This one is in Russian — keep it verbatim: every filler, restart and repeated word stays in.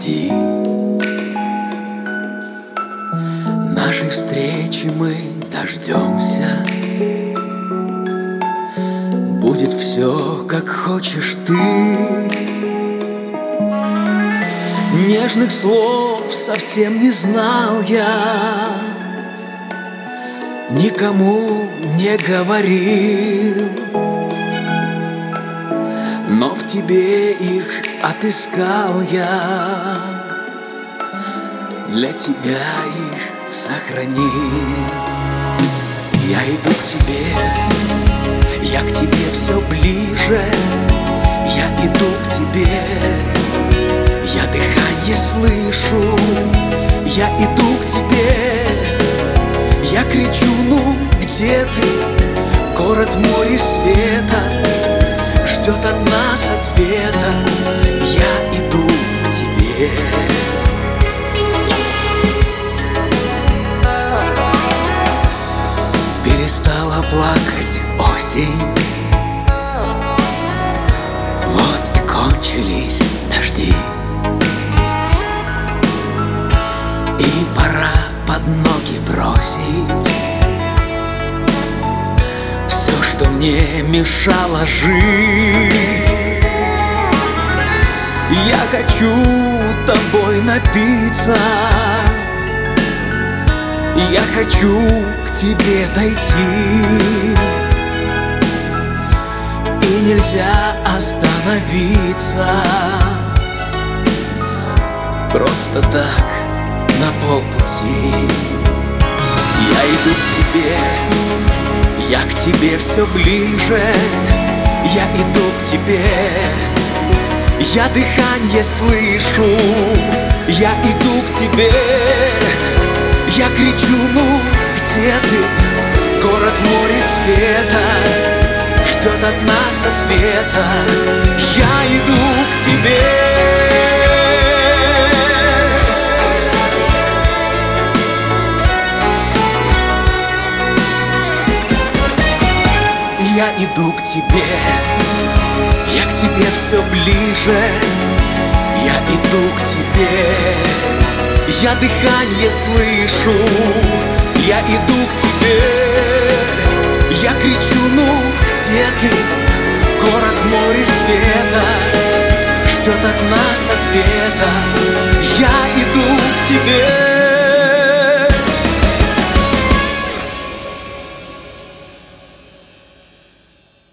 жди. Нашей встречи мы дождемся. Будет все, как хочешь ты. Нежных слов совсем не знал я, никому не говорил, но в тебе их отыскал я, для тебя их сохранил. Я иду к тебе, я к тебе все ближе, я иду к тебе, я дыхание слышу, я иду к тебе, я кричу, ну где ты? Город, море света ждет от нас ответа. Я иду к тебе. Перестала плакать осень, вот и кончились дожди, и пора под ноги бросить все, что мне мешало жить. Я хочу тобой напиться, я хочу к тебе дойти, и нельзя остановиться просто так на полпути. Я иду к тебе, я к тебе все ближе, я иду к тебе, я дыхание слышу, я иду к тебе, я кричу, ну где ты? Город, море света ждет от нас ответа. Я иду к тебе. Я иду к тебе, я к тебе все ближе, я иду к тебе, я дыхание слышу, я иду к тебе, я кричу, ну где ты? Город, море света ждет от нас ответа. Я иду